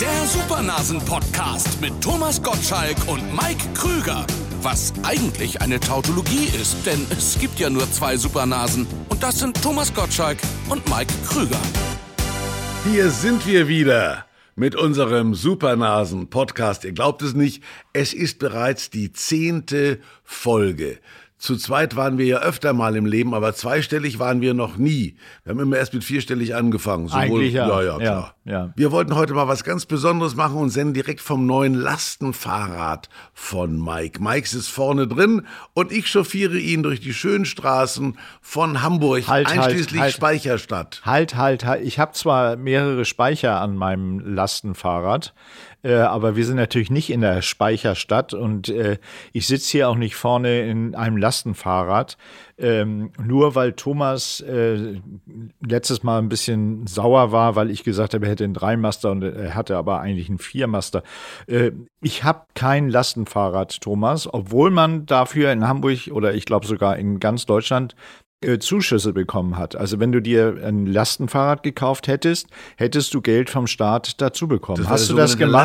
Der Supernasen-Podcast mit Thomas Gottschalk und Mike Krüger. Was eigentlich eine Tautologie ist, denn es gibt ja nur zwei Supernasen. Und das sind Thomas Gottschalk und Mike Krüger. Hier sind wir wieder mit unserem Supernasen-Podcast. Ihr glaubt es nicht, es ist bereits die 10. Folge. Zu zweit waren wir ja öfter mal im Leben, aber zweistellig waren wir noch nie. Wir haben immer erst mit vierstellig angefangen. Eigentlich ja. Ja, klar. Ja. Wir wollten heute mal was ganz Besonderes machen und senden direkt vom neuen Lastenfahrrad von Mike. Mike ist vorne drin und ich chauffiere ihn durch die schönen Straßen von Hamburg, einschließlich Speicherstadt. Halt. Ich habe zwar mehrere Speicher an meinem Lastenfahrrad, aber wir sind natürlich nicht in der Speicherstadt und ich sitze hier auch nicht vorne in einem Lastenfahrrad, nur weil Thomas letztes Mal ein bisschen sauer war, weil ich gesagt habe, er hätte einen Dreimaster und er hatte aber eigentlich einen Viermaster. Ich habe kein Lastenfahrrad, Thomas, obwohl man dafür in Hamburg oder ich glaube sogar in ganz Deutschland Zuschüsse bekommen hat. Also wenn du dir ein Lastenfahrrad gekauft hättest, hättest du Geld vom Staat dazu bekommen. Hast du das gemacht?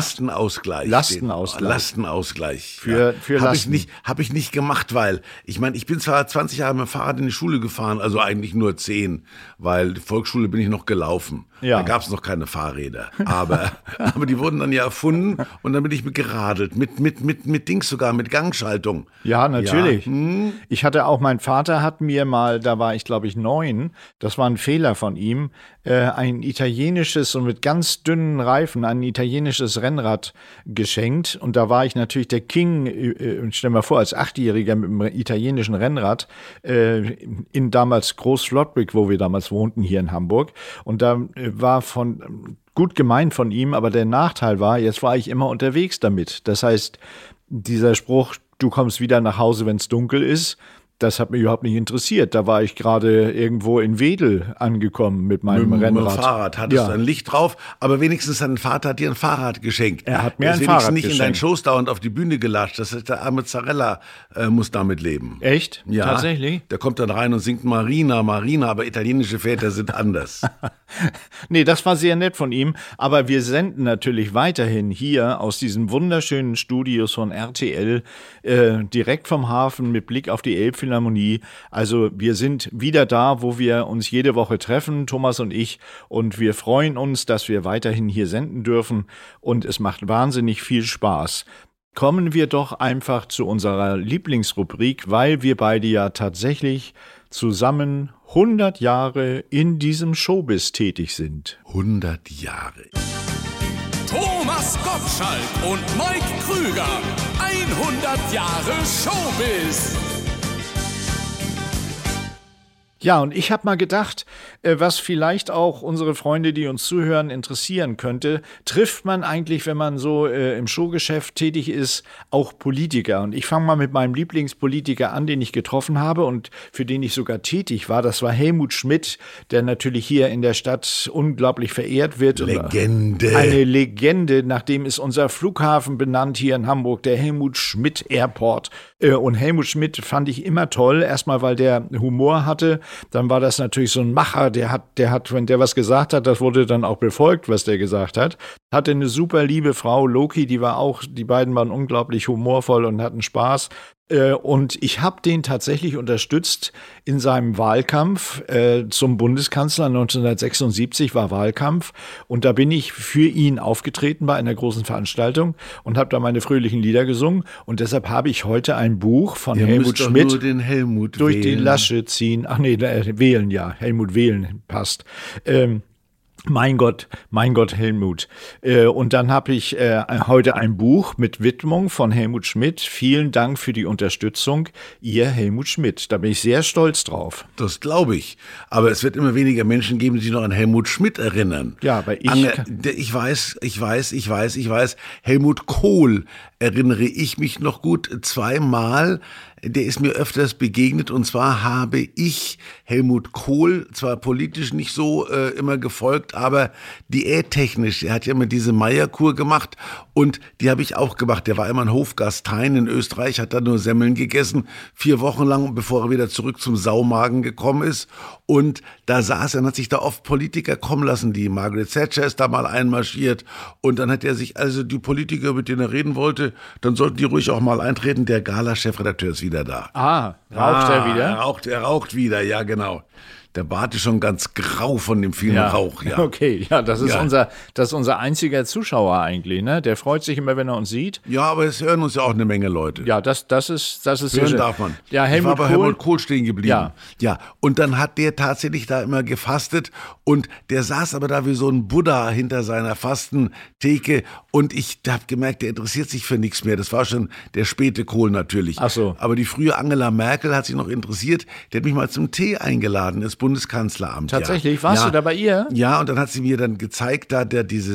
Lastenausgleich. Für Lasten. Hab ich nicht gemacht, weil ich meine, ich bin zwar 20 Jahre mit dem Fahrrad in die Schule gefahren, also eigentlich nur 10, weil die Volksschule bin ich noch gelaufen. Ja. Da gab es noch keine Fahrräder. Aber die wurden dann ja erfunden und dann bin ich geradelt. Mit Dings sogar, mit Gangschaltung. Ja, natürlich. Ja. Ich hatte auch, mein Vater hat mir mal, da war ich glaube ich 9, das war ein Fehler von ihm, ein italienisches und mit ganz dünnen Reifen, ein italienisches Rennrad geschenkt. Und da war ich natürlich der King, stell mal vor, als 8-Jähriger mit einem italienischen Rennrad in damals Groß-Flottbek, wo wir damals wohnten, hier in Hamburg. Und da war gut gemeint von ihm, aber der Nachteil war, jetzt war ich immer unterwegs damit. Das heißt, dieser Spruch, du kommst wieder nach Hause, wenn es dunkel ist, das hat mich überhaupt nicht interessiert. Da war ich gerade irgendwo in Wedel angekommen mit meinem Rennrad. Mit dem Fahrrad hattest du ein Licht drauf, aber wenigstens dein Vater hat dir ein Fahrrad geschenkt. Er hat mir ein Fahrrad geschenkt. Nicht geschenkt. In deinen Schoß dauernd auf die Bühne gelatscht. Das ist der arme Zarella, muss damit leben. Echt? Ja. Tatsächlich? Der kommt dann rein und singt Marina, aber italienische Väter sind anders. Nee, das war sehr nett von ihm, aber wir senden natürlich weiterhin hier aus diesen wunderschönen Studios von RTL, direkt vom Hafen mit Blick auf die Elbphilharmonie. Also wir sind wieder da, wo wir uns jede Woche treffen, Thomas und ich, und wir freuen uns, dass wir weiterhin hier senden dürfen und es macht wahnsinnig viel Spaß. Kommen wir doch einfach zu unserer Lieblingsrubrik, weil wir beide ja tatsächlich zusammen 100 Jahre in diesem Showbiz tätig sind. 100 Jahre. Thomas Gottschalk und Mike Krüger. 100 Jahre Showbiz. Ja, und ich habe mal gedacht, was vielleicht auch unsere Freunde, die uns zuhören, interessieren könnte, trifft man eigentlich, wenn man so im Showgeschäft tätig ist, auch Politiker? Und ich fange mal mit meinem Lieblingspolitiker an, den ich getroffen habe und für den ich sogar tätig war. Das war Helmut Schmidt, der natürlich hier in der Stadt unglaublich verehrt wird. Legende. Eine Legende, nachdem ist unser Flughafen benannt hier in Hamburg, der Helmut Schmidt Airport. Und Helmut Schmidt fand ich immer toll, erstmal weil der Humor hatte. Dann war das natürlich so ein Macher, der hat, wenn der was gesagt hat, das wurde dann auch befolgt, was der gesagt hat. Hatte eine super liebe Frau, Loki, die beiden waren unglaublich humorvoll und hatten Spaß. Und ich habe den tatsächlich unterstützt in seinem Wahlkampf zum Bundeskanzler. 1976 war Wahlkampf und da bin ich für ihn aufgetreten bei einer großen Veranstaltung und habe da meine fröhlichen Lieder gesungen. Und deshalb habe ich heute ein Buch von Helmut Schmidt nur den Helmut durch wählen. Die Lasche ziehen. Ach nee, wählen, ja. Helmut wählen passt. Mein Gott, Helmut. Und dann habe ich heute ein Buch mit Widmung von Helmut Schmidt. Vielen Dank für die Unterstützung, ihr Helmut Schmidt. Da bin ich sehr stolz drauf. Das glaube ich. Aber es wird immer weniger Menschen geben, die sich noch an Helmut Schmidt erinnern. Ja, aber ich weiß. Helmut Kohl erinnere ich mich noch gut, zweimal. Der ist mir öfters begegnet, und zwar habe ich Helmut Kohl zwar politisch nicht so immer gefolgt, aber diättechnisch, er hat ja immer diese Meierkur gemacht, und die habe ich auch gemacht. Der war immer ein Hofgastein in Österreich, hat da nur Semmeln gegessen, 4 Wochen lang, bevor er wieder zurück zum Saumagen gekommen ist. Und da saß er und hat sich da oft Politiker kommen lassen. Die Margaret Thatcher ist da mal einmarschiert, und dann hat er sich, also die Politiker, mit denen er reden wollte, dann sollten die ruhig auch mal eintreten. Der Gala-Chefredakteur ist wieder da. Raucht er wieder? Er raucht wieder, ja genau. Der Bart ist schon ganz grau von dem vielen Rauch. Ja. Okay, das ist unser einziger Zuschauer eigentlich, ne? Der freut sich immer, wenn er uns sieht. Ja, aber es hören uns ja auch eine Menge Leute. Ja, das ist hören darf man. Ja, ich war bei Helmut Kohl stehen geblieben. Ja. Und dann hat der tatsächlich da immer gefastet, und der saß aber da wie so ein Buddha hinter seiner Fastentheke, und ich habe gemerkt, der interessiert sich für nichts mehr. Das war schon der späte Kohl natürlich. Ach so. Aber die frühe Angela Merkel hat sich noch interessiert. Die hat mich mal zum Tee eingeladen, ins Bundeskanzleramt. Tatsächlich? Warst du da bei ihr? Ja, und dann hat sie mir dann gezeigt, da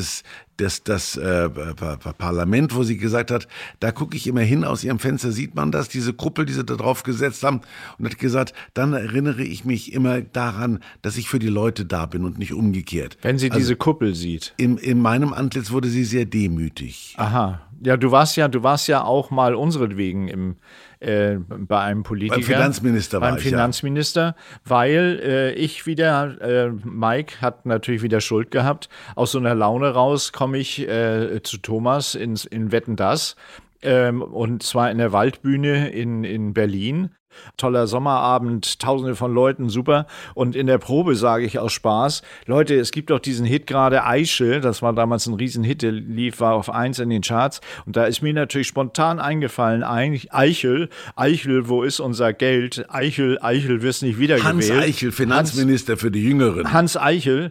das Parlament, wo sie gesagt hat, da gucke ich immer hin, aus ihrem Fenster sieht man das, diese Kuppel, die sie da drauf gesetzt haben, und hat gesagt, dann erinnere ich mich immer daran, dass ich für die Leute da bin und nicht umgekehrt. Wenn sie diese Kuppel sieht. In meinem Antlitz wurde sie sehr demütig. Aha. Ja, du warst ja auch mal unseretwegen bei einem Politiker. Beim Finanzminister war ich, Beim Finanzminister, weil Mike hat natürlich wieder Schuld gehabt. Aus so einer Laune raus komme ich zu Thomas in Wetten, dass. Und zwar in der Waldbühne in Berlin. Toller Sommerabend, Tausende von Leuten, super. Und in der Probe sage ich aus Spaß, Leute, es gibt doch diesen Hit gerade, Eichel, das war damals ein Riesenhit, der war auf 1 in den Charts. Und da ist mir natürlich spontan eingefallen, Eichel, wo ist unser Geld? Eichel, wirst nicht wiedergewählt. Hans Eichel, Finanzminister für die Jüngeren. Hans Eichel.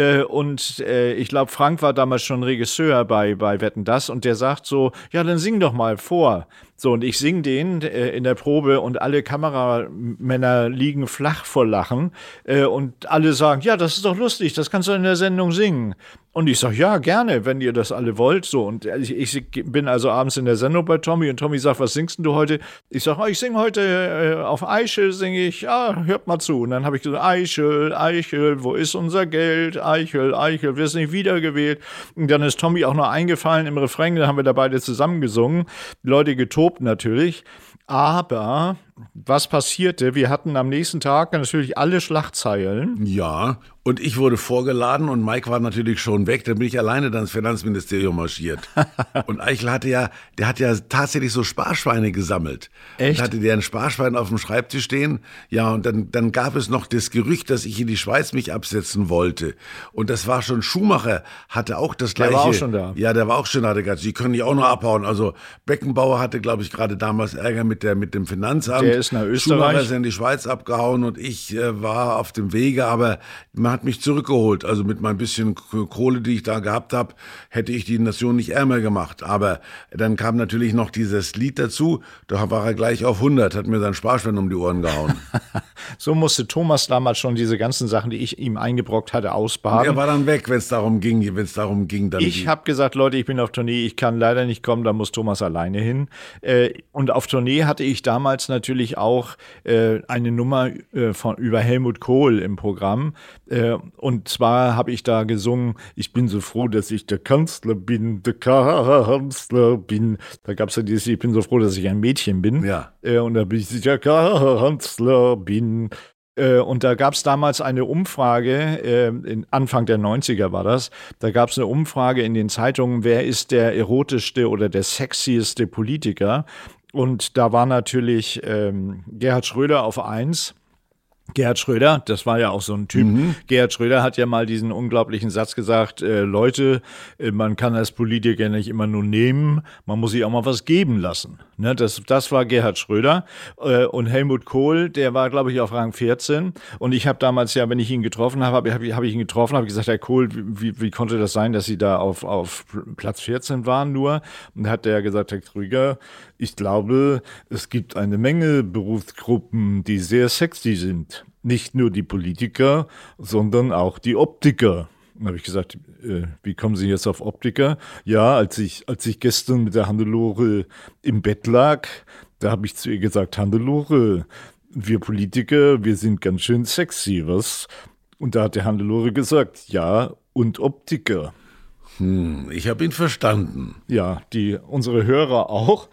Ich glaube, Frank war damals schon Regisseur bei Wetten, dass, und der sagt so, ja, dann sing doch mal vor. So, und ich singe den in der Probe, und alle Kameramänner liegen flach vor Lachen, und alle sagen, ja, das ist doch lustig, das kannst du in der Sendung singen. Und ich sage, ja, gerne, wenn ihr das alle wollt. So, und ich bin also abends in der Sendung bei Tommy, und Tommy sagt, was singst denn du heute? Ich sage, ich singe heute auf Eichel, singe ich, ja, hört mal zu. Und dann habe ich gesagt, Eichel, wo ist unser Geld? Eichel, wirst nicht wiedergewählt. Und dann ist Tommy auch noch eingefallen im Refrain, dann haben wir da beide zusammen gesungen. Die Leute getobt natürlich. Aber was passierte? Wir hatten am nächsten Tag natürlich alle Schlagzeilen. Ja, und ich wurde vorgeladen, und Mike war natürlich schon weg. Dann bin ich alleine dann ins Finanzministerium marschiert. Und Eichel hat ja tatsächlich so Sparschweine gesammelt. Echt? Und hatte der ein Sparschwein auf dem Schreibtisch stehen. Ja, und dann gab es noch das Gerücht, dass ich in die Schweiz mich absetzen wollte. Und das war schon, Schumacher hatte auch das Gleiche. Der war auch schon da. Ja, der war auch schon da. Sie können nicht auch noch abhauen. Also Beckenbauer hatte, glaube ich, gerade damals Ärger mit dem Finanzamt. Der ist nach Österreich. Schumacher ist in die Schweiz abgehauen, und ich war auf dem Wege, aber man hat mich zurückgeholt. Also mit mein bisschen Kohle, die ich da gehabt habe, hätte ich die Nation nicht ärmer gemacht. Aber dann kam natürlich noch dieses Lied dazu, da war er gleich auf 100, hat mir sein Sparschwein um die Ohren gehauen. So musste Thomas damals schon diese ganzen Sachen, die ich ihm eingebrockt hatte, ausbaden. Er war dann weg, wenn es darum ging. Ich habe gesagt, Leute, ich bin auf Tournee, ich kann leider nicht kommen, da muss Thomas alleine hin. Und auf Tournee hatte ich damals natürlich auch eine Nummer über Helmut Kohl im Programm. Und zwar habe ich da gesungen, ich bin so froh, dass ich der Kanzler bin. Da gab es ja dieses, ich bin so froh, dass ich ein Mädchen bin. Ja. Und da bin ich der Kanzler bin. Und da gab es damals eine Umfrage, Anfang der 90er war das, da gab es eine Umfrage in den Zeitungen, wer ist der erotischste oder der sexieste Politiker? Und da war natürlich Gerhard Schröder auf 1. Gerhard Schröder, das war ja auch so ein Typ. Gerhard Schröder hat ja mal diesen unglaublichen Satz gesagt, Leute, man kann als Politiker nicht immer nur nehmen, man muss sich auch mal was geben lassen. Ne, das war Gerhard Schröder. Und Helmut Kohl, der war, glaube ich, auf Rang 14. Und ich habe damals ja, wenn ich ihn getroffen habe, habe ich gesagt, Herr Kohl, wie konnte das sein, dass Sie da auf Platz 14 waren nur? Und hat der gesagt, Herr Krüger, ich glaube, es gibt eine Menge Berufsgruppen, die sehr sexy sind. Nicht nur die Politiker, sondern auch die Optiker. Dann habe ich gesagt, wie kommen Sie jetzt auf Optiker? Ja, als ich gestern mit der Hannelore im Bett lag, da habe ich zu ihr gesagt, Hannelore, wir Politiker, wir sind ganz schön sexy, was? Und da hat der Hannelore gesagt, ja, und Optiker. Ich habe ihn verstanden. Ja, unsere Hörer auch.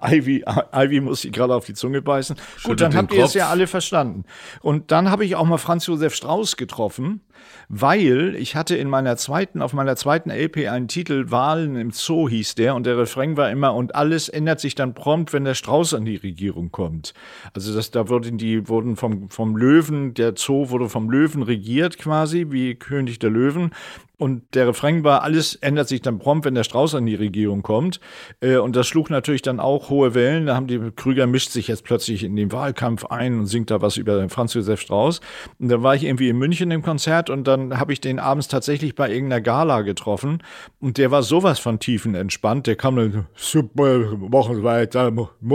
Ivy muss sich gerade auf die Zunge beißen. Gut, dann habt ihr es ja alle verstanden. Und dann habe ich auch mal Franz Josef Strauß getroffen, weil ich hatte auf meiner zweiten LP einen Titel, Wahlen im Zoo hieß der, und der Refrain war immer, und alles ändert sich dann prompt, wenn der Strauß an die Regierung kommt. Also da wurden vom Löwen, der Zoo wurde vom Löwen regiert quasi, wie König der Löwen. Und der Refrain war, alles ändert sich dann prompt, wenn der Strauß an die Regierung kommt. Und das schlug natürlich dann auch hohe Wellen. Da haben Krüger mischt sich jetzt plötzlich in den Wahlkampf ein und singt da was über Franz Josef Strauß. Und da war ich irgendwie in München im Konzert und dann habe ich den abends tatsächlich bei irgendeiner Gala getroffen. Und der war sowas von tiefenentspannt. Der kam dann, super, mach weiter,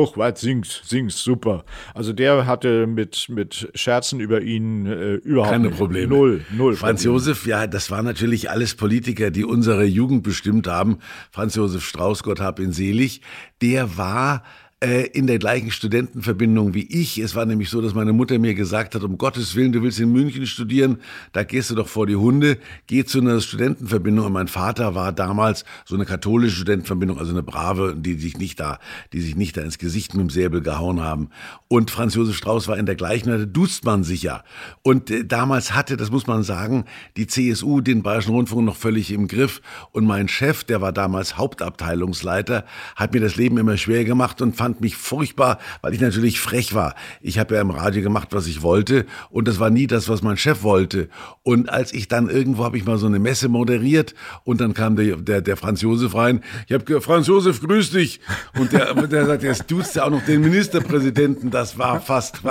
sing's, super. Also der hatte mit Scherzen über ihn überhaupt keine Probleme. Null. Franz Josef, ja, das war natürlich alles Politiker, die unsere Jugend bestimmt haben. Franz Josef Strauß, Gott hab ihn selig, der war in der gleichen Studentenverbindung wie ich. Es war nämlich so, dass meine Mutter mir gesagt hat, um Gottes Willen, du willst in München studieren, da gehst du doch vor die Hunde, geh zu einer Studentenverbindung. Und mein Vater war damals so eine katholische Studentenverbindung, also eine brave, die sich nicht da ins Gesicht mit dem Säbel gehauen haben. Und Franz Josef Strauß war in der gleichen, da duzt man sich ja. Und damals hatte, das muss man sagen, die CSU den Bayerischen Rundfunk noch völlig im Griff. Und mein Chef, der war damals Hauptabteilungsleiter, hat mir das Leben immer schwer gemacht und fand mich furchtbar, weil ich natürlich frech war. Ich habe ja im Radio gemacht, was ich wollte, und das war nie das, was mein Chef wollte. Und als ich dann irgendwo, habe ich mal so eine Messe moderiert, und dann kam der Franz Josef rein. Ich habe gesagt, Franz Josef, grüß dich. Und der sagt, jetzt duzt ja auch noch den Ministerpräsidenten. Das war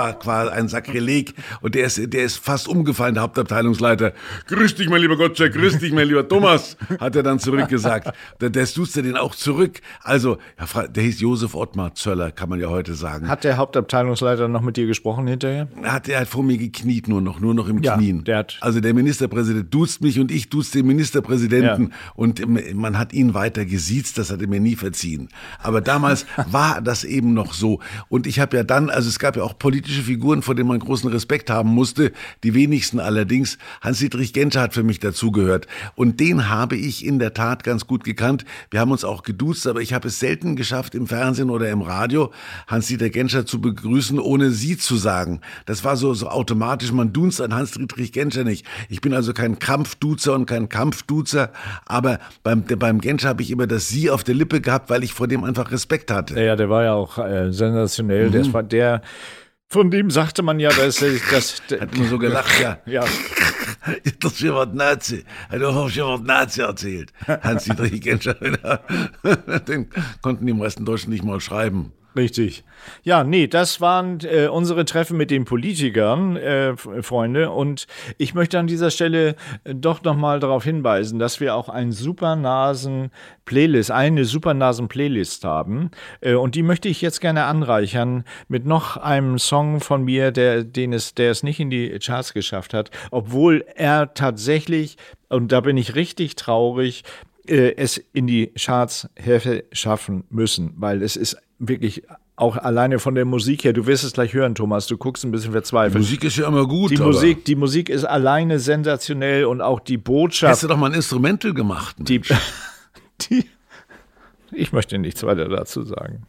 ein Sakrileg. Und der ist fast umgefallen, der Hauptabteilungsleiter. Grüß dich, mein lieber Gottschalk, grüß dich, mein lieber Thomas, hat er dann zurückgesagt. Der duzt den auch zurück. Also, der hieß Josef Ottmar Zöller, kann man ja heute sagen. Hat der Hauptabteilungsleiter noch mit dir gesprochen hinterher? Er hat vor mir gekniet, nur noch im Knien. Also der Ministerpräsident duzt mich und ich duzt den Ministerpräsidenten. Ja. Und man hat ihn weiter gesiezt, das hat er mir nie verziehen. Aber damals war das eben noch so. Und ich habe ja dann, also es gab ja auch politische Figuren, vor denen man großen Respekt haben musste. Die wenigsten allerdings. Hans-Dietrich Genscher hat für mich dazugehört. Und den habe ich in der Tat ganz gut gekannt. Wir haben uns auch geduzt, aber ich habe es selten geschafft, im Fernsehen oder im Radio Hans-Dieter Genscher zu begrüßen, ohne Sie zu sagen. Das war so automatisch, man duzt an Hans-Dietrich Genscher nicht. Ich bin also kein Krampfduzer und kein Kampfduzer, aber beim Genscher habe ich immer das Sie auf der Lippe gehabt, weil ich vor dem einfach Respekt hatte. Ja, der war ja auch sensationell. Das war von dem sagte man ja, dass hat man so gelacht, ja. Ja. Das ist schon was Nazi. Du hast schon was Nazi erzählt. Hans-Dietrich Genscher. Den konnten die meisten Deutschen nicht mal schreiben. Richtig. Ja, nee, das waren unsere Treffen mit den Politikern, Freunde. Und ich möchte an dieser Stelle doch nochmal darauf hinweisen, dass wir auch eine Supernasen-Playlist haben. Und die möchte ich jetzt gerne anreichern mit noch einem Song von mir, der es nicht in die Charts geschafft hat, obwohl er tatsächlich, und da bin ich richtig traurig, es in die Charts hätte schaffen müssen, weil es ist wirklich auch alleine von der Musik her, du wirst es gleich hören, Thomas, du guckst ein bisschen verzweifelt. Die Musik ist ja immer gut. Die Musik ist alleine sensationell und auch die Botschaft. Hast du doch mal ein Instrumental gemacht? Ich möchte nichts weiter dazu sagen.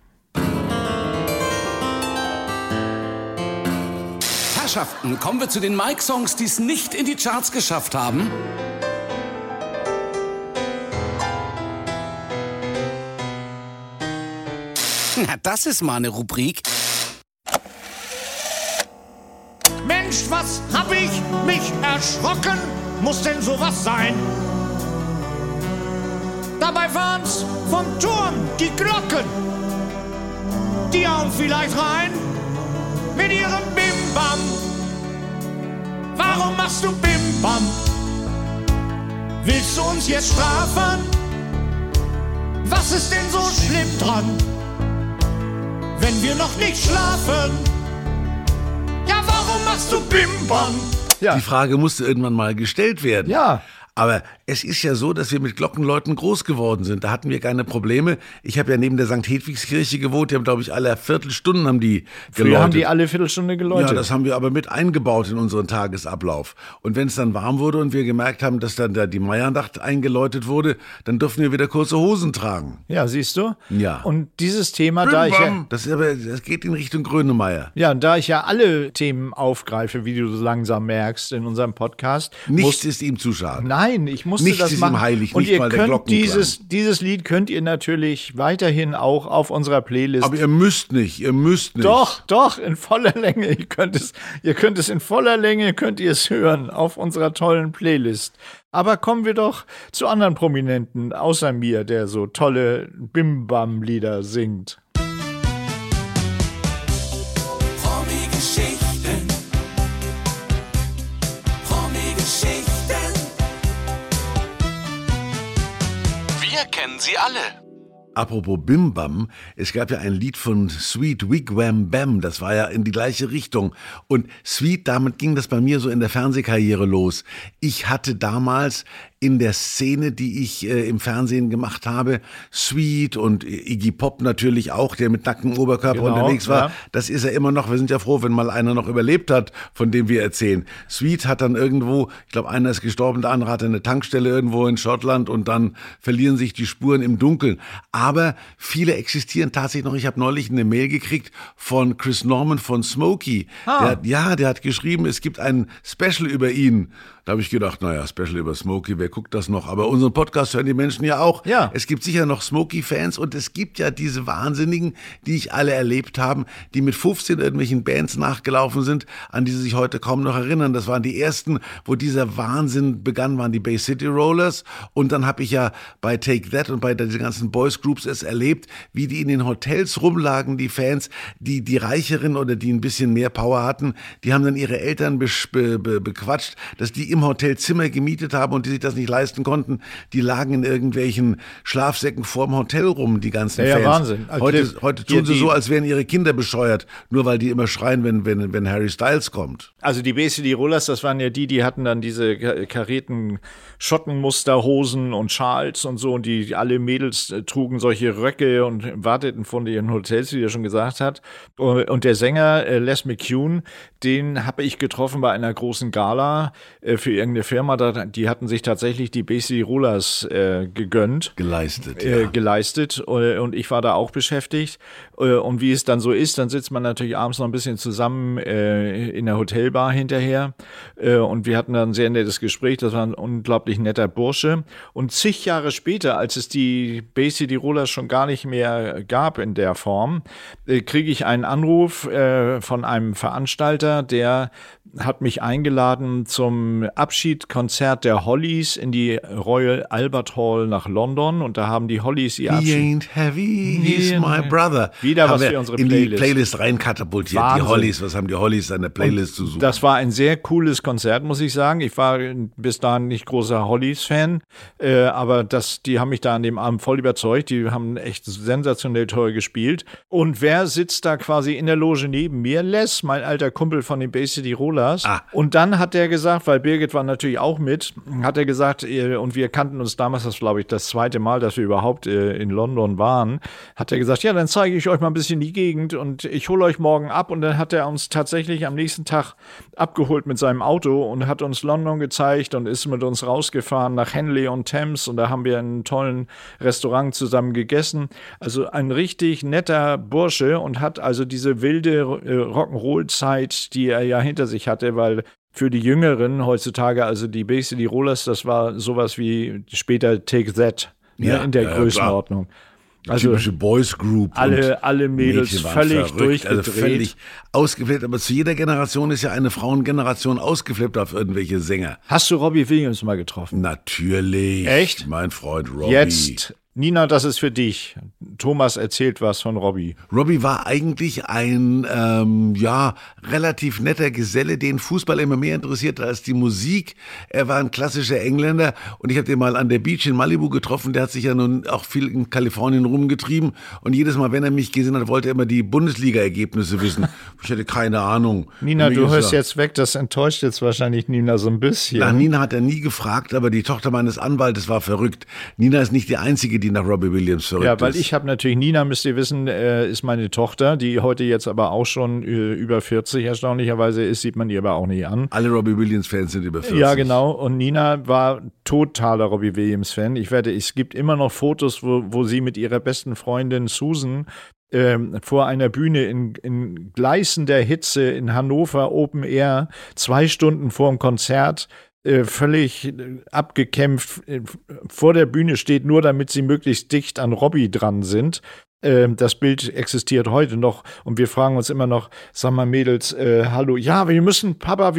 Herrschaften, kommen wir zu den Mike-Songs, die es nicht in die Charts geschafft haben. Na, das ist mal eine Rubrik. Mensch, was hab ich mich erschrocken? Muss denn sowas sein? Dabei waren's vom Turm die Glocken. Die hauen vielleicht rein mit ihrem Bim-Bam. Warum machst du Bim-Bam? Willst du uns jetzt strafen? Was ist denn so schlimm dran? Wenn wir noch nicht schlafen, ja, warum machst du Bim-Bam? Ja. Die Frage musste irgendwann mal gestellt werden. Ja. Aber es ist ja so, dass wir mit Glockenläuten groß geworden sind. Da hatten wir keine Probleme. Ich habe ja neben der St. Hedwigskirche gewohnt. Die haben, glaube ich, alle Viertelstunden haben die geläutet. Früher haben die alle Viertelstunde geläutet. Ja, das haben wir aber mit eingebaut in unseren Tagesablauf. Und wenn es dann warm wurde und wir gemerkt haben, dass dann da die Meiernacht eingeläutet wurde, dann durften wir wieder kurze Hosen tragen. Ja, siehst du? Ja. Und dieses Thema, da das geht in Richtung Grönemeyer. Ja, da ich ja alle Themen aufgreife, wie du so langsam merkst in unserem Podcast. Nichts ist ihm zu schade. Nein, ich musste Nichts das ist machen. ihm heilig, und nicht ihr mal der könnt Glockenklang. dieses Lied könnt ihr natürlich weiterhin auch auf unserer Playlist. Aber ihr müsst nicht. Doch, in voller Länge. Ihr könnt es in voller Länge, könnt ihr es hören auf unserer tollen Playlist. Aber kommen wir doch zu anderen Prominenten, außer mir, der so tolle Bim-Bam-Lieder singt. Wir kennen sie alle. Apropos Bim Bam, es gab ja ein Lied von Sweet Wigwam Bam, das war ja in die gleiche Richtung. Und Sweet, damit ging das bei mir so in der Fernsehkarriere los. Ich hatte damals in der Szene, die ich im Fernsehen gemacht habe, Sweet und Iggy Pop natürlich auch, der mit nacktem Oberkörper unterwegs war. Ja. Das ist er immer noch. Wir sind ja froh, wenn mal einer noch überlebt hat, von dem wir erzählen. Sweet hat dann irgendwo, ich glaube, einer ist gestorben, der andere hatte eine Tankstelle irgendwo in Schottland und dann verlieren sich die Spuren im Dunkeln. Aber viele existieren tatsächlich noch. Ich habe neulich eine Mail gekriegt von Chris Norman von Smokey. Der hat geschrieben, es gibt ein Special über ihn. Da habe ich gedacht, naja, Special über Smokey, wer guckt das noch? Aber unseren Podcast hören die Menschen ja auch. Ja. Es gibt sicher noch Smokey-Fans und es gibt ja diese Wahnsinnigen, die ich alle erlebt habe, die mit 15 irgendwelchen Bands nachgelaufen sind, an die sie sich heute kaum noch erinnern. Das waren die ersten, wo dieser Wahnsinn begann, waren die Bay City Rollers. Und dann habe ich ja bei Take That und bei diesen ganzen Boys Groups es erlebt, wie die in den Hotels rumlagen, die Fans, die Reicheren oder die ein bisschen mehr Power hatten, die haben dann ihre Eltern bequatscht, dass die im Hotel Zimmer gemietet haben und die sich das nicht leisten konnten, die lagen in irgendwelchen Schlafsäcken vorm Hotel rum, die ganzen Fans. Wahnsinn. Heute tun sie so, als wären ihre Kinder bescheuert, nur weil die immer schreien, wenn Harry Styles kommt. Also die Bay City Rollers, das waren ja die hatten dann diese karierten Schottenmusterhosen und Schals und so und die alle Mädels trugen solche Röcke und warteten von ihren Hotels, wie er schon gesagt hat. Und der Sänger Les McCune, den habe ich getroffen bei einer großen Gala für irgendeine Firma, die hatten sich tatsächlich die Bay City Rollers gegönnt. Geleistet. Und ich war da auch beschäftigt. Und wie es dann so ist, dann sitzt man natürlich abends noch ein bisschen zusammen in der Hotelbar hinterher. Und wir hatten dann ein sehr nettes Gespräch. Das war ein unglaublich netter Bursche. Und zig Jahre später, als es die Bay City Rollers schon gar nicht mehr gab in der Form, kriege ich einen Anruf von einem Veranstalter, der hat mich eingeladen zum Abschiedskonzert der Hollies in die Royal Albert Hall nach London und da haben die Hollies ihr Abschied. He ain't heavy, he's my brother. Wieder was für unsere Playlist. In die Playlist reinkatapultiert. Wahnsinn. Die Hollies, was haben die Hollies an der Playlist zu suchen? Das war ein sehr cooles Konzert, muss ich sagen. Ich war bis dahin nicht großer Hollies-Fan, aber die haben mich da an dem Abend voll überzeugt. Die haben echt sensationell toll gespielt. Und wer sitzt da quasi in der Loge neben mir? Les, mein alter Kumpel von den Bay City Rollers. Und dann hat er gesagt, weil Birgit war natürlich auch mit, hat er gesagt, und wir kannten uns damals, das glaube ich das zweite Mal, dass wir überhaupt in London waren, hat er gesagt, ja, dann zeige ich euch mal ein bisschen die Gegend und ich hole euch morgen ab. Und dann hat er uns tatsächlich am nächsten Tag abgeholt mit seinem Auto und hat uns London gezeigt und ist mit uns rausgefahren nach Henley on Thames und da haben wir in einem tollen Restaurant zusammen gegessen. Also ein richtig netter Bursche und hat also diese wilde Rock'n'Roll-Zeit, die er ja hinter sich hatte, weil für die Jüngeren heutzutage, also die Bay City Rollers, das war sowas wie später Take That in der Größenordnung. Also typische Boys Group. Alle Mädels völlig verrückt, durchgedreht. Also völlig ausgeflippt. Aber zu jeder Generation ist ja eine Frauengeneration ausgeflippt auf irgendwelche Sänger. Hast du Robbie Williams mal getroffen? Natürlich. Echt? Mein Freund Robbie. Jetzt, Nina, das ist für dich. Thomas erzählt was von Robbie. Robbie war eigentlich ein, relativ netter Geselle, den Fußball immer mehr interessierte als die Musik. Er war ein klassischer Engländer und ich habe den mal an der Beach in Malibu getroffen. Der hat sich ja nun auch viel in Kalifornien rumgetrieben und jedes Mal, wenn er mich gesehen hat, wollte er immer die Bundesliga-Ergebnisse wissen. Ich hatte keine Ahnung. Nina, du hörst jetzt weg, das enttäuscht jetzt wahrscheinlich Nina so ein bisschen. Nach Nina hat er nie gefragt, aber die Tochter meines Anwaltes war verrückt. Nina ist nicht die Einzige, die nach Robbie Williams verrückt ist. Ja, weil ich habe natürlich, Nina, müsst ihr wissen, ist meine Tochter, die heute jetzt aber auch schon über 40 erstaunlicherweise ist, sieht man ihr aber auch nicht an. Alle Robbie Williams-Fans sind über 40. Ja, genau. Und Nina war totaler Robbie Williams-Fan. Es gibt immer noch Fotos, wo sie mit ihrer besten Freundin Susan vor einer Bühne in gleißender Hitze in Hannover Open Air 2 Stunden vor dem Konzert völlig abgekämpft vor der Bühne steht, nur damit sie möglichst dicht an Robbie dran sind. Das Bild existiert heute noch und wir fragen uns immer noch, sag mal Mädels, hallo, ja, wir müssen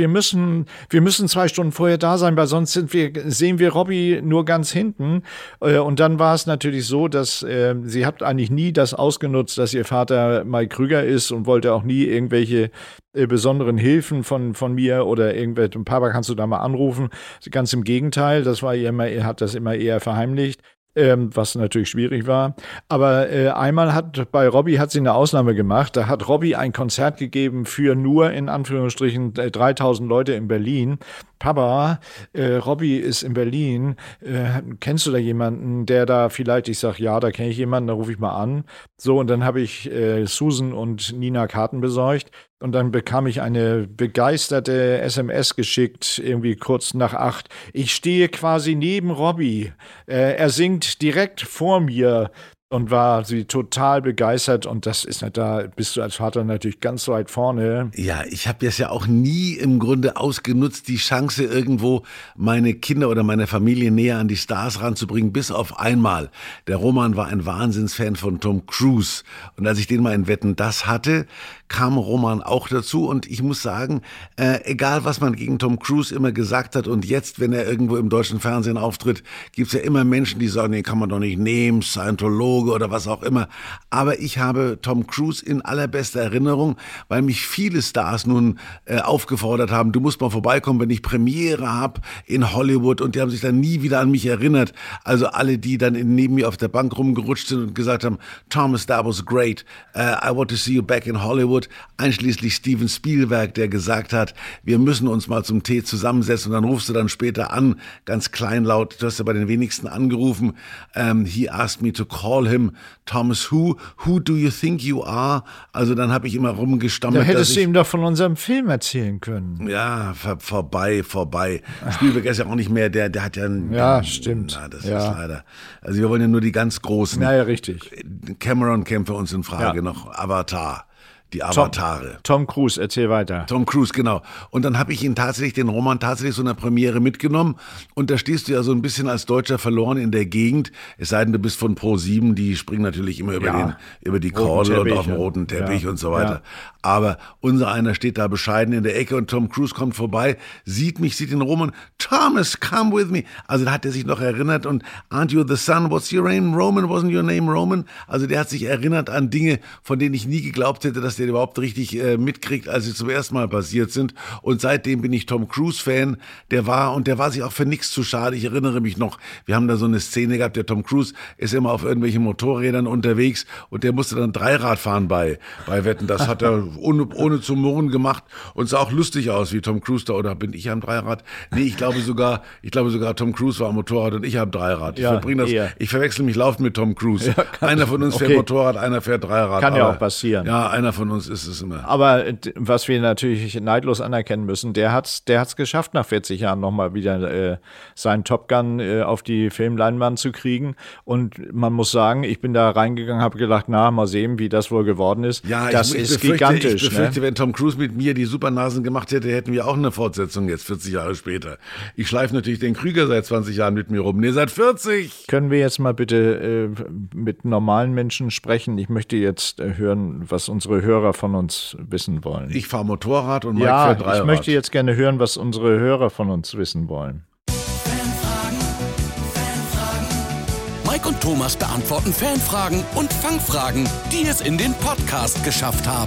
2 Stunden vorher da sein, weil sonst sehen wir Robbie nur ganz hinten. Und dann war es natürlich so, dass sie hat eigentlich nie das ausgenutzt, dass ihr Vater Mike Krüger ist und wollte auch nie irgendwelche besonderen Hilfen von mir oder irgendwelche, Papa, kannst du da mal anrufen? Ganz im Gegenteil, er hat das immer eher verheimlicht. Was natürlich schwierig war. Aber einmal bei Robbie hat sie eine Ausnahme gemacht. Da hat Robbie ein Konzert gegeben für nur, in Anführungsstrichen, 3000 Leute in Berlin. Papa, Robbie ist in Berlin. Kennst du da jemanden, der da vielleicht, ich sag, ja, da kenne ich jemanden, da rufe ich mal an. So, und dann habe ich Susan und Nina Karten besorgt. Und dann bekam ich eine begeisterte SMS geschickt, irgendwie kurz nach 8. Ich stehe quasi neben Robbie. Er singt direkt vor mir. Und war sie total begeistert. Und das ist da bist du als Vater natürlich ganz weit vorne. Ja, ich habe das ja auch nie im Grunde ausgenutzt, die Chance irgendwo meine Kinder oder meine Familie näher an die Stars ranzubringen, bis auf einmal. Der Roman war ein Wahnsinnsfan von Tom Cruise. Und als ich den mal in Wetten, das hatte, kam Roman auch dazu. Und ich muss sagen, egal was man gegen Tom Cruise immer gesagt hat und jetzt, wenn er irgendwo im deutschen Fernsehen auftritt, gibt's ja immer Menschen, die sagen, den kann man doch nicht nehmen, Scientologe oder was auch immer. Aber ich habe Tom Cruise in allerbester Erinnerung, weil mich viele Stars nun aufgefordert haben, du musst mal vorbeikommen, wenn ich Premiere habe in Hollywood, und die haben sich dann nie wieder an mich erinnert. Also alle, die dann neben mir auf der Bank rumgerutscht sind und gesagt haben, Thomas, that was great, I want to see you back in Hollywood, einschließlich Steven Spielberg, der gesagt hat, wir müssen uns mal zum Tee zusammensetzen, und dann rufst du dann später an, ganz kleinlaut, du hast ja bei den wenigsten angerufen, he asked me to call him Thomas who do you think you are? Also dann habe ich immer rumgestammelt. Da hättest du ihm doch von unserem Film erzählen können. Ja, vorbei. Spielberg ist ja auch nicht mehr, der hat ja einen... Ja, stimmt. Na, das ist leider... Also wir wollen ja nur die ganz Großen. Naja, richtig. Cameron käme für uns in Frage, noch Avatar. Die Avatare. Tom Cruise, erzähl weiter. Tom Cruise, genau. Und dann habe ich ihn den Roman tatsächlich so einer Premiere mitgenommen. Und da stehst du ja so ein bisschen als Deutscher verloren in der Gegend. Es sei denn, du bist von Pro7, die springen natürlich immer über die Kordel und auf dem roten Teppich und so weiter. Ja. Aber unser einer steht da bescheiden in der Ecke und Tom Cruise kommt vorbei, sieht den Roman, Thomas, come with me. Also da hat er sich noch erinnert und aren't you the son, what's your name, Roman, wasn't your name Roman? Also der hat sich erinnert an Dinge, von denen ich nie geglaubt hätte, dass der überhaupt richtig mitkriegt, als sie zum ersten Mal passiert sind. Und seitdem bin ich Tom Cruise-Fan. Der war sich auch für nichts zu schade. Ich erinnere mich noch, wir haben da so eine Szene gehabt, der Tom Cruise ist immer auf irgendwelchen Motorrädern unterwegs und der musste dann Dreirad fahren bei Wetten. Das hat er ohne zu murren gemacht und sah auch lustig aus, wie Tom Cruise da, oder bin ich am Dreirad? Nee, ich glaube sogar Tom Cruise war am Motorrad und ich am Dreirad. Ich verwechsel mich laufend mit Tom Cruise. Ja, einer von uns fährt Motorrad, einer fährt Dreirad. Kann ja auch passieren. Ja, einer von uns ist es immer. Aber was wir natürlich neidlos anerkennen müssen, der hat's geschafft, nach 40 Jahren nochmal wieder seinen Top Gun auf die Filmleinwand zu kriegen. Und man muss sagen, ich bin da reingegangen, habe gedacht, mal sehen, wie das wohl geworden ist. Ja, das ist gigantisch. Ich befürchte, wenn Tom Cruise mit mir die Supernasen gemacht hätte, hätten wir auch eine Fortsetzung jetzt, 40 Jahre später. Ich schleife natürlich den Krüger seit 20 Jahren mit mir rum. Nee, seit 40! Können wir jetzt mal bitte mit normalen Menschen sprechen? Ich möchte jetzt hören, was unsere Hörer von uns wissen wollen. Ich fahre Motorrad und Mike fährt Dreirad. Ich möchte jetzt gerne hören, was unsere Hörer von uns wissen wollen. Mike Mike und Thomas beantworten Fanfragen und Fangfragen, die es in den Podcast geschafft haben.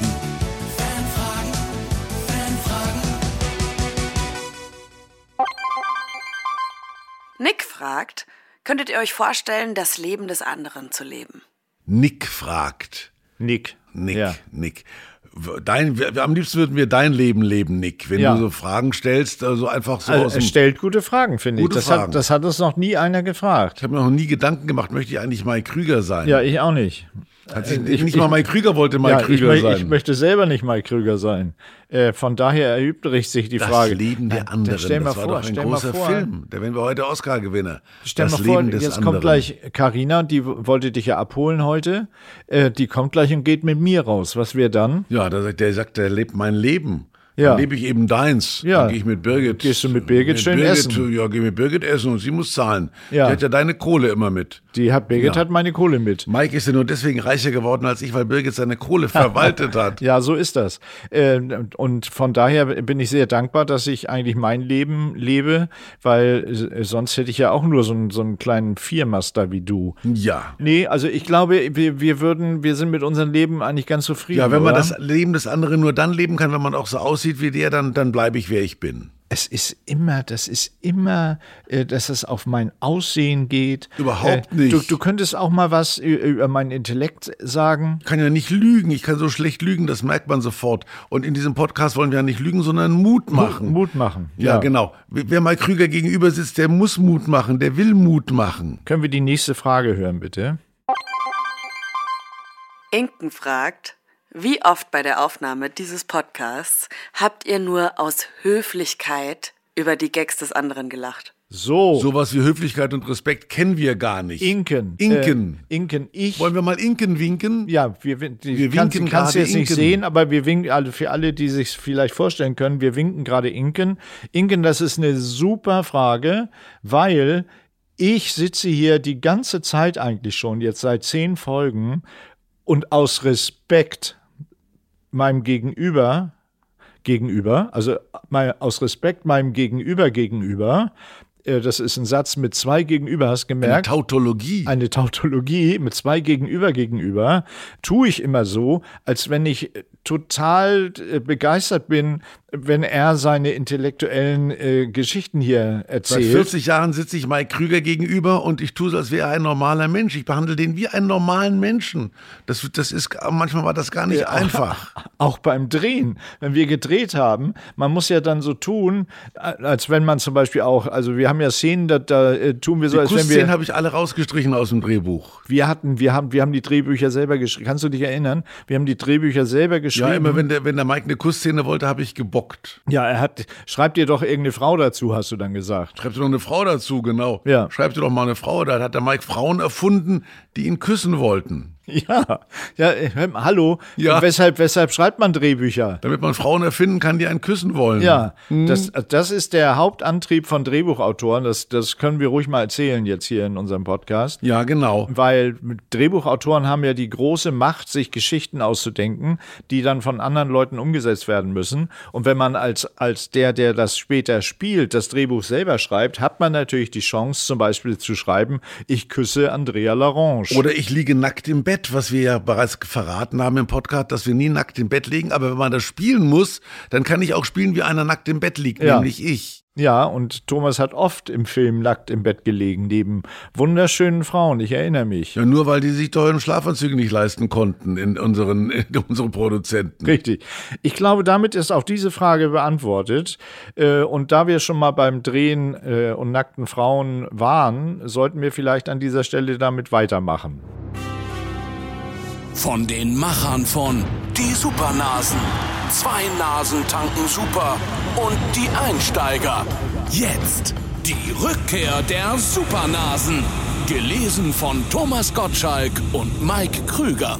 Nick fragt, könntet ihr euch vorstellen, das Leben des anderen zu leben? Nick fragt. Nick. Ja. Nick. Am liebsten würden wir dein Leben leben, Nick. Wenn du so Fragen stellst, also einfach so aus Er dem... stellt gute Fragen, finde ich. Das hat uns noch nie einer gefragt. Ich habe mir noch nie Gedanken gemacht, möchte ich eigentlich Mike Krüger sein? Ja, ich auch nicht. Nicht mal Mike Krüger wollte Mike Krüger sein. Ich möchte selber nicht Mike Krüger sein. Von daher erübrigt sich die Frage. Das Leben der anderen, stell mal das war vor, doch ein großer Film. Da wären wir heute Oscar-Gewinner. Stell mal vor, jetzt kommt gleich Carina, die wollte dich ja abholen heute. Die kommt gleich und geht mit mir raus. Was wäre dann? Ja, der sagt, der lebt mein Leben. Ja. Dann lebe ich eben deins. Ja. Dann gehe ich mit Birgit. Gehst du mit Birgit schön essen? Ja, geh mit Birgit essen und sie muss zahlen. Ja. Die hat ja deine Kohle immer mit. Birgit hat meine Kohle mit. Mike ist ja nur deswegen reicher geworden als ich, weil Birgit seine Kohle verwaltet hat. Ja, so ist das. Und von daher bin ich sehr dankbar, dass ich eigentlich mein Leben lebe, weil sonst hätte ich ja auch nur so einen kleinen Viermaster wie du. Ja. Nee, also ich glaube, wir sind mit unserem Leben eigentlich ganz zufrieden. Ja, wenn man oder? das Leben des anderen nur dann leben kann, wenn man auch so aussieht wie der, dann bleibe ich, wer ich bin. Das ist immer, dass es auf mein Aussehen geht. Überhaupt nicht. Du könntest auch mal was über meinen Intellekt sagen. Ich kann ja nicht lügen. Ich kann so schlecht lügen, das merkt man sofort. Und in diesem Podcast wollen wir ja nicht lügen, sondern Mut machen. Mut machen. Ja, genau. Wer Mike Krüger gegenüber sitzt, der muss Mut machen, der will Mut machen. Können wir die nächste Frage hören, bitte? Inken fragt, wie oft bei der Aufnahme dieses Podcasts habt ihr nur aus Höflichkeit über die Gags des anderen gelacht? Sowas wie Höflichkeit und Respekt kennen wir gar nicht. Inken. Wollen wir mal Inken winken? Ja, wir winken. Kannst du jetzt nicht sehen, aber wir winken, für alle, die sich vielleicht vorstellen können, wir winken gerade Inken. Inken, das ist eine super Frage, weil ich sitze hier die ganze Zeit eigentlich schon, jetzt seit 10 Folgen, und aus Respekt meinem Gegenüber, also aus Respekt meinem Gegenüber, das ist ein Satz mit 2 Gegenüber, hast gemerkt? Eine Tautologie mit 2 Gegenüber, tue ich immer so, als wenn ich total begeistert bin, wenn er seine intellektuellen Geschichten hier erzählt. Seit 40 Jahren sitze ich Mike Krüger gegenüber und ich tue es, als wäre er ein normaler Mensch. Ich behandle den wie einen normalen Menschen. Manchmal war das gar nicht einfach. Auch beim Drehen, wenn wir gedreht haben, man muss ja dann so tun, als wenn man zum Beispiel auch, also wir haben ja Szenen, da tun wir so, als wenn wir... Die Kussszenen habe ich alle rausgestrichen aus dem Drehbuch. Wir haben die Drehbücher selber geschrieben. Kannst du dich erinnern? Wir haben die Drehbücher selber geschrieben. Ja, immer wenn der Mike eine Kussszene wollte, habe ich gebockt. Ja, schreib dir doch irgendeine Frau dazu, hast du dann gesagt. Schreib dir doch eine Frau dazu, genau. Ja. Schreib dir doch mal eine Frau. Da hat der Mike Frauen erfunden, die ihn küssen wollten. Ja, hallo. Ja. Weshalb schreibt man Drehbücher? Damit man Frauen erfinden kann, die einen küssen wollen. Ja, das ist der Hauptantrieb von Drehbuchautoren. Das können wir ruhig mal erzählen jetzt hier in unserem Podcast. Ja, genau. Weil Drehbuchautoren haben ja die große Macht, sich Geschichten auszudenken, die dann von anderen Leuten umgesetzt werden müssen. Und wenn man als der das später spielt, das Drehbuch selber schreibt, hat man natürlich die Chance, zum Beispiel zu schreiben, ich küsse Andrea Larange. Oder ich liege nackt im Bett, was wir ja bereits verraten haben im Podcast, dass wir nie nackt im Bett liegen. Aber wenn man das spielen muss, dann kann ich auch spielen, wie einer nackt im Bett liegt, nämlich ich. Ja, und Thomas hat oft im Film nackt im Bett gelegen, neben wunderschönen Frauen, ich erinnere mich. Ja, nur weil die sich teuren Schlafanzüge nicht leisten konnten in unseren Produzenten. Richtig. Ich glaube, damit ist auch diese Frage beantwortet. Und da wir schon mal beim Drehen und nackten Frauen waren, sollten wir vielleicht an dieser Stelle damit weitermachen. Von den Machern von Die Supernasen. 2 Nasen tanken super und die Einsteiger. Jetzt die Rückkehr der Supernasen. Gelesen von Thomas Gottschalk und Mike Krüger.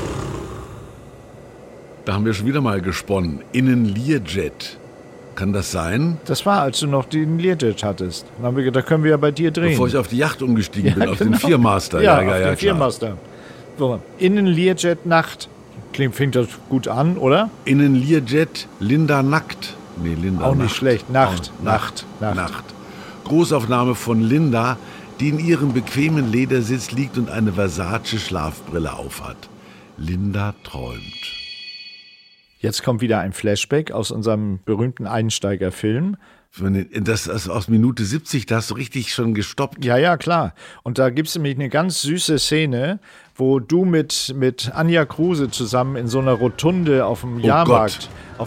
Da haben wir schon wieder mal gesponnen. Innen Learjet. Kann das sein? Das war, als du noch den Learjet hattest. Dann haben wir gedacht, da können wir ja bei dir drehen. Bevor ich auf die Yacht umgestiegen bin, auf den Viermaster. Ja, auf den Viermaster. So, Innen Learjet Nacht. Fängt das gut an, oder? Innen Learjet Linda nackt. Nee, Linda auch Nacht. Nicht schlecht. Nacht. Großaufnahme von Linda, die in ihrem bequemen Ledersitz liegt und eine Versace-Schlafbrille aufhat. Linda träumt. Jetzt kommt wieder ein Flashback aus unserem berühmten Einsteigerfilm. Das ist aus Minute 70, da hast du richtig schon gestoppt. Ja, klar. Und da gibt es nämlich eine ganz süße Szene, wo du mit Anja Kruse zusammen in so einer Rotunde auf dem Jahrmarkt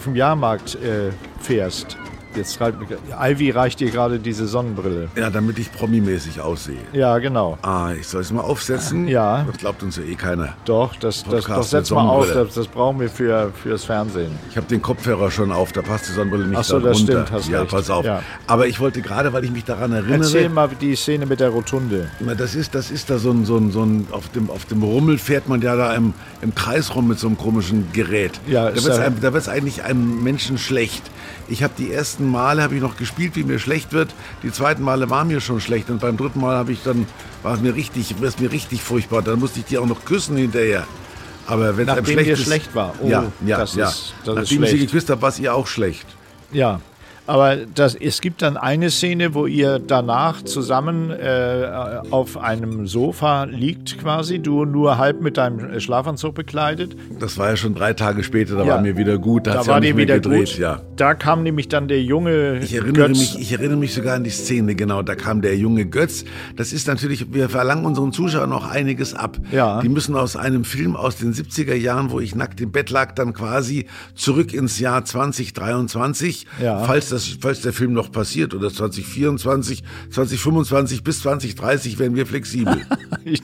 fährst. Jetzt Ivy reicht dir gerade diese Sonnenbrille. Ja, damit ich promimäßig aussehe. Ja, genau. Ich soll es mal aufsetzen? Ja. Das glaubt uns ja keiner. Doch, das setz mal auf, das brauchen wir fürs Fernsehen. Ich habe den Kopfhörer schon auf, da passt die Sonnenbrille nicht Ach so, das stimmt, hast ja, recht. Pass auf. Ja. Aber ich wollte gerade, weil ich mich daran erinnere... Erzähl mal die Szene mit der Rotunde. Das ist da so ein auf dem Rummel fährt man ja da im Kreis rum mit so einem komischen Gerät. Ja, da wird's eigentlich einem Menschen schlecht. Ich habe die ersten Male noch gespielt, wie mir schlecht wird. Die zweiten Male war mir schon schlecht. Und beim dritten Mal war es mir richtig furchtbar. Dann musste ich die auch noch küssen hinterher. Aber wenn es einem schlecht war. Oh, ja. Nachdem ich sie geküsst habe, war es ihr auch schlecht. Ja. Aber es gibt dann eine Szene, wo ihr danach zusammen auf einem Sofa liegt quasi, du nur halb mit deinem Schlafanzug bekleidet. Das war ja schon 3 Tage später, da war mir wieder gut, da hat es ja nicht mehr gedreht. Gut. Ja. Da kam nämlich dann der junge Ich erinnere mich sogar an die Szene, genau, da kam der junge Götz. Das ist natürlich, wir verlangen unseren Zuschauern noch einiges ab. Ja. Die müssen aus einem Film aus den 70er Jahren, wo ich nackt im Bett lag, dann quasi zurück ins Jahr 2023, falls der Film noch passiert, oder 2024, 2025 bis 2030 werden wir flexibel. Ich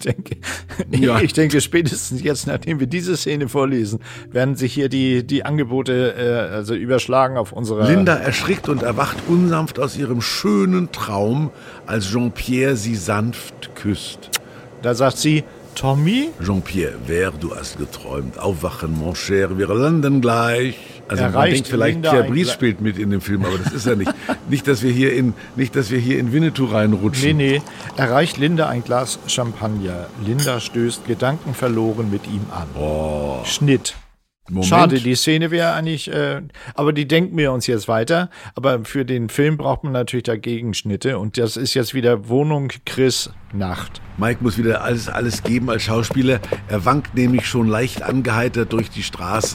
denke, spätestens jetzt, nachdem wir diese Szene vorlesen, werden sich hier die Angebote überschlagen auf unsere... Linda erschrickt und erwacht unsanft aus ihrem schönen Traum, als Jean-Pierre sie sanft küsst. Da sagt sie, Tommy? Jean-Pierre, wer, du hast geträumt. Aufwachen, mon cher, wir landen gleich. Also man denkt vielleicht, Pierre Brice spielt mit in dem Film, aber das ist er nicht. Nicht, dass wir hier in Winnetou reinrutschen. Nee. Erreicht Linda ein Glas Champagner. Linda stößt gedankenverloren mit ihm an. Oh. Schnitt. Moment. Schade, die Szene wäre eigentlich, aber die denken wir uns jetzt weiter. Aber für den Film braucht man natürlich dagegen Schnitte. Und das ist jetzt wieder Wohnung Chris Nacht. Mike muss wieder alles geben als Schauspieler. Er wankt nämlich schon leicht angeheitert durch die Straßen.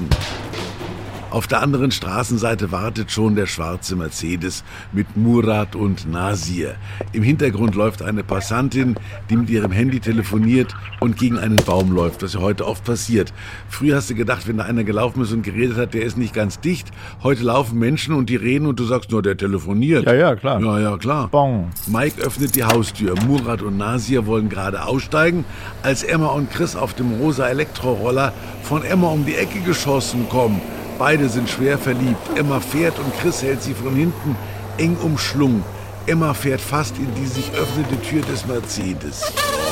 Auf der anderen Straßenseite wartet schon der schwarze Mercedes mit Murat und Nasir. Im Hintergrund läuft eine Passantin, die mit ihrem Handy telefoniert und gegen einen Baum läuft, was ja heute oft passiert. Früher hast du gedacht, wenn da einer gelaufen ist und geredet hat, der ist nicht ganz dicht. Heute laufen Menschen und die reden und du sagst nur, der telefoniert. Ja, klar. Ja, klar. Bon. Mike öffnet die Haustür. Murat und Nasir wollen gerade aussteigen, als Emma und Chris auf dem rosa Elektroroller von Emma um die Ecke geschossen kommen. Beide sind schwer verliebt. Emma fährt und Chris hält sie von hinten eng umschlungen. Emma fährt fast in die sich öffnende Tür des Mercedes.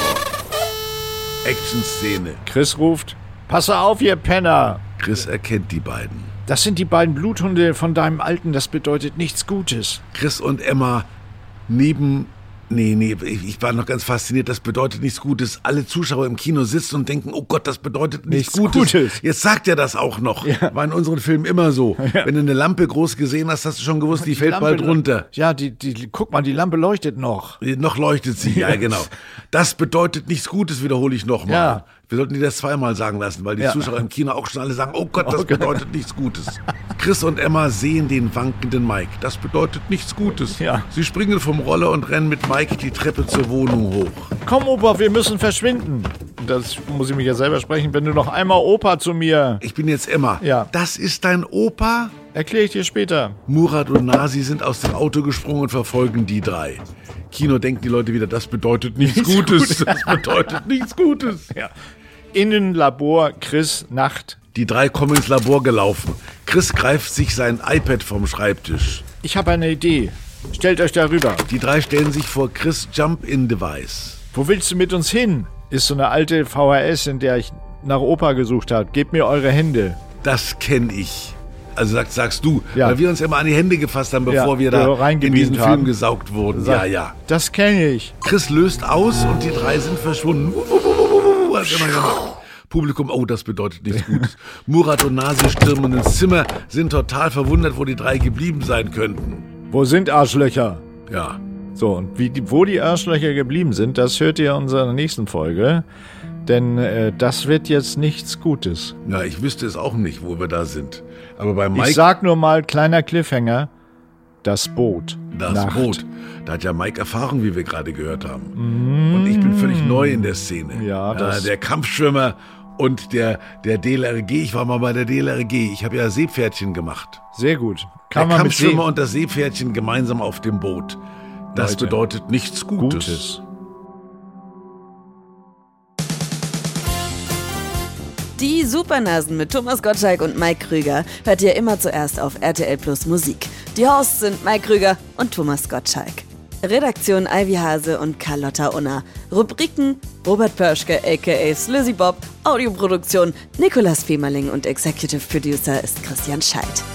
Action-Szene. Chris ruft, passe auf, ihr Penner. Chris erkennt die beiden. Das sind die beiden Bluthunde von deinem Alten, das bedeutet nichts Gutes. Chris und Emma ich war noch ganz fasziniert, das bedeutet nichts Gutes. Alle Zuschauer im Kino sitzen und denken, oh Gott, das bedeutet nichts Gutes. Jetzt sagt er das auch noch. Ja. War in unseren Filmen immer so. Ja. Wenn du eine Lampe groß gesehen hast, hast du schon gewusst, die fällt Lampe bald runter. Ja, guck mal, die Lampe leuchtet noch. Noch leuchtet sie, ja genau. Das bedeutet nichts Gutes, wiederhole ich nochmal. Ja. Wir sollten dir das zweimal sagen lassen, weil die Zuschauer im Kino auch schon alle sagen, oh Gott, das bedeutet nichts Gutes. Chris und Emma sehen den wankenden Mike. Das bedeutet nichts Gutes. Ja. Sie springen vom Roller und rennen mit Mike die Treppe zur Wohnung hoch. Komm, Opa, wir müssen verschwinden. Das muss ich mich ja selber sprechen. Wenn du noch einmal Opa zu mir... Ich bin jetzt Emma. Ja. Das ist dein Opa? Erkläre ich dir später. Murat und Nasi sind aus dem Auto gesprungen und verfolgen die drei. Kino denken die Leute wieder, das bedeutet nichts Gutes. Das bedeutet nichts Gutes. Ja. Innenlabor, Chris, Nacht. Die drei kommen ins Labor gelaufen. Chris greift sich sein iPad vom Schreibtisch. Ich habe eine Idee. Stellt euch da rüber. Die drei stellen sich vor Chris' Jump-In-Device. Wo willst du mit uns hin? Ist so eine alte VHS, in der ich nach Opa gesucht habe. Gebt mir eure Hände. Das kenne ich. Also sagst du, weil wir uns immer an die Hände gefasst haben, bevor wir da in diesen Film gesaugt wurden. Ja. Das kenne ich. Chris löst aus und die drei sind verschwunden. Publikum, oh, das bedeutet nichts Gutes. Murat und Nasi stürmen ins Zimmer, sind total verwundert, wo die drei geblieben sein könnten. Wo sind Arschlöcher? Ja. So, und wo die Arschlöcher geblieben sind, das hört ihr in unserer nächsten Folge. Denn das wird jetzt nichts Gutes. Ja, ich wüsste es auch nicht, wo wir da sind. Aber bei Mike... Ich sag nur mal, kleiner Cliffhanger, das Boot. Das Boot. Da hat ja Mike Erfahrung, wie wir gerade gehört haben. Und ich bin völlig neu in der Szene. Ja, der Kampfschwimmer und der DLRG. Ich war mal bei der DLRG. Ich habe ja Seepferdchen gemacht. Sehr gut. Der Kampfschwimmer und das Seepferdchen gemeinsam auf dem Boot. Das Leute, bedeutet nichts Gutes. Die Supernasen mit Thomas Gottschalk und Mike Krüger hört ihr immer zuerst auf RTL Plus Musik. Die Hosts sind Mike Krüger und Thomas Gottschalk. Redaktion Ivy Hase und Carlotta Unna. Rubriken Robert Pörschke aka Slizzy Bob. Audioproduktion Nicolas Femerling und Executive Producer ist Christian Scheidt.